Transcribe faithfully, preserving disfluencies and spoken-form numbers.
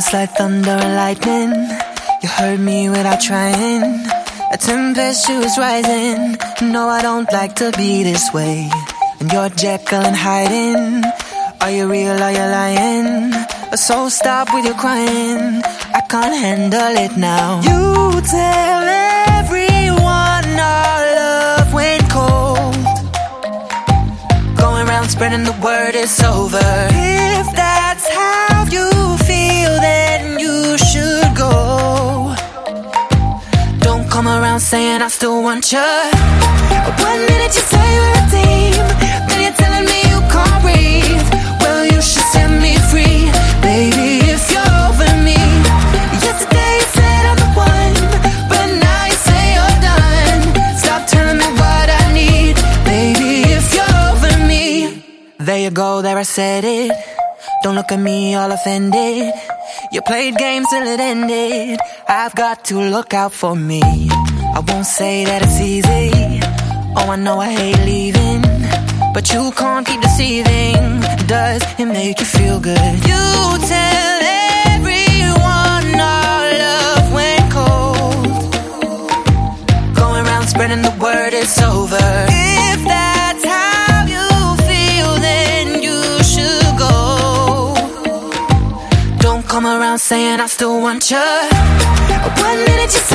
It's like thunder and lightning. You heard me without trying. A temperature is rising. No, I don't like to be this way. And you're Jekyll and hiding. Are you real, are you lying? So stop with your crying. I can't handle it now. You tell everyone our love went cold. Going around spreading the word it's over. If that's how you feel, then you should go. Don't come around saying I still want you. One minute you say we're a team, then you're telling me you can't breathe. Well, you should set me free, baby, if you're over me. Yesterday you said I'm the one, but now you say you're done. Stop telling me what I need, baby, if you're over me. There you go, there I said it. Don't look at me all offended. You played games till it ended. I've got to look out for me. I won't say that it's easy. Oh, I know I hate leaving, but you can't keep deceiving. Does it make you feel good? You tell everyone our love went cold. Going around spreading the word it's over. If that's how you feel, then you should go. Don't come around saying I still want you. One minute you